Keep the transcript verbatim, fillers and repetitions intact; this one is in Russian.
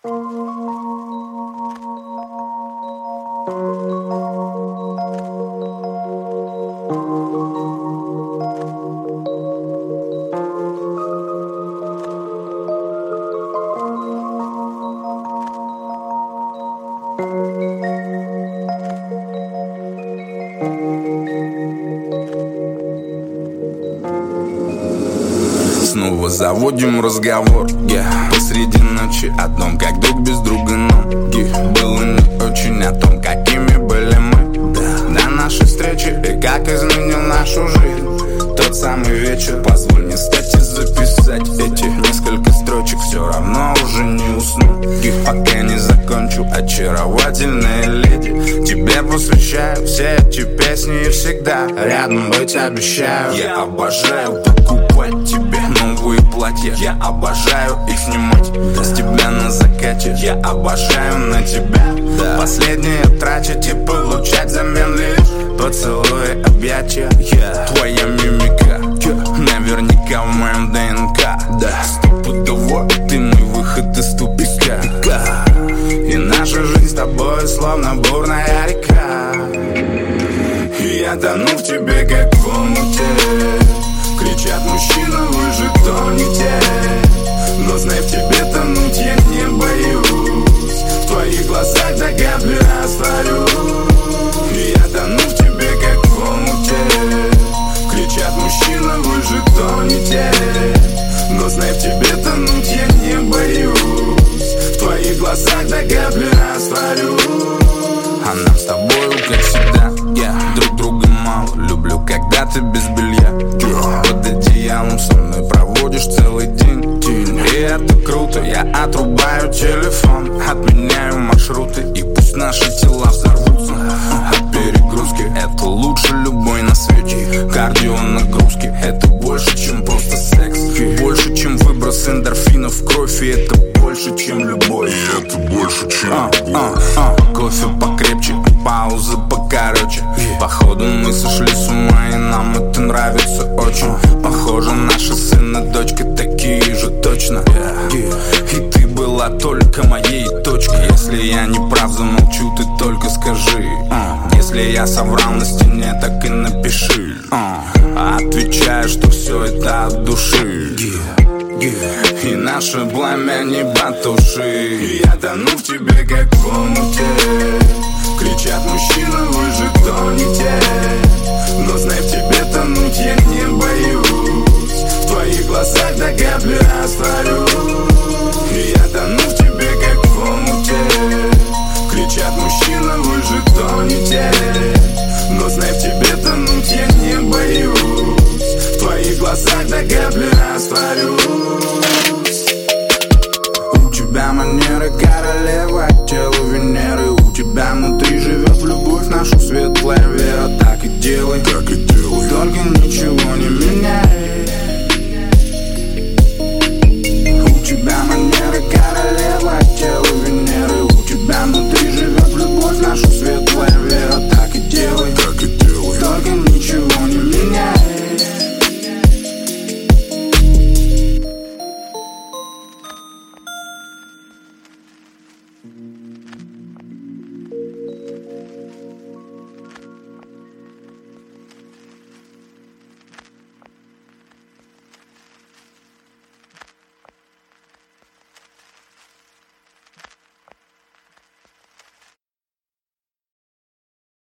Снова заводим разговор, yeah. Посреди ночи о том, как друг без друга ноги. Было не очень о том, какими были мы, да. До нашей встречи и как изменил нашу жизнь тот самый вечер. Позволь мне стать и записать эти несколько строчек. Все равно уже не усну, пока не закончу. Очаровательная леди, тебе посвящаю все эти песни и всегда рядом быть обещаю. Я обожаю покупать тебе новые платья, я обожаю их снимать, да. С тебя на закате, я обожаю на тебя, да. Последнее тратить и получать взамен лишь поцелуи, объятия, yeah. Твоя мимика, yeah. Наверняка в моем ДНК, да. Стопудово ты мой выход из тупика, и наша жизнь с тобой словно бурная река. Я тону в тебе, как в омуте. Кричат мужчины, вы же тонете. Но знай, в тебе тонуть я не боюсь. В твоих глазах до капли растворюсь. Я тону в тебе, как в омуте. Кричат мужчины, вы же тонете. Но знай, в тебе тонуть я не боюсь. В твоих глазах до капли растворюсь. А нам с тобою, как всегда, yeah. Друг друга мало, люблю, когда ты без белья, yeah. Под одеялом со мной проводишь целый день, день. И это круто, я отрубаю телефон, отменяю маршруты, и пусть наши тела взорвутся от перегрузки. Это лучше любой на свете. Кардио нагрузки, это больше, чем просто секс, больше, чем выброс эндорфинов в кровь. И это больше, чем любовь. И это больше, чем а, а, а. Кофе покрепче, паузы покороче, yeah. Походу мы сошли с ума, и нам это нравится очень. Похоже, наши сын и дочка такие же точно, yeah. Yeah. И ты была только моей точкой. Если я не прав, замолчу, ты только скажи, uh. Если я соврал на стене, так и напиши, uh. Отвечаю, что все это от души, yeah. Yeah. И наше пламя не потуши. Я тону в тебе, как в омуте. Кричат мужчины, вы же тонете. Но знай, в тебе тонуть я не боюсь. В твоих глазах до капли растворюсь. Я тону в тебе, как в омуте. Кричат мужчины, вы же тонете. Но знай, в тебе тонуть я не боюсь. В твоих глазах до капли растворюсь. У тебя манеры как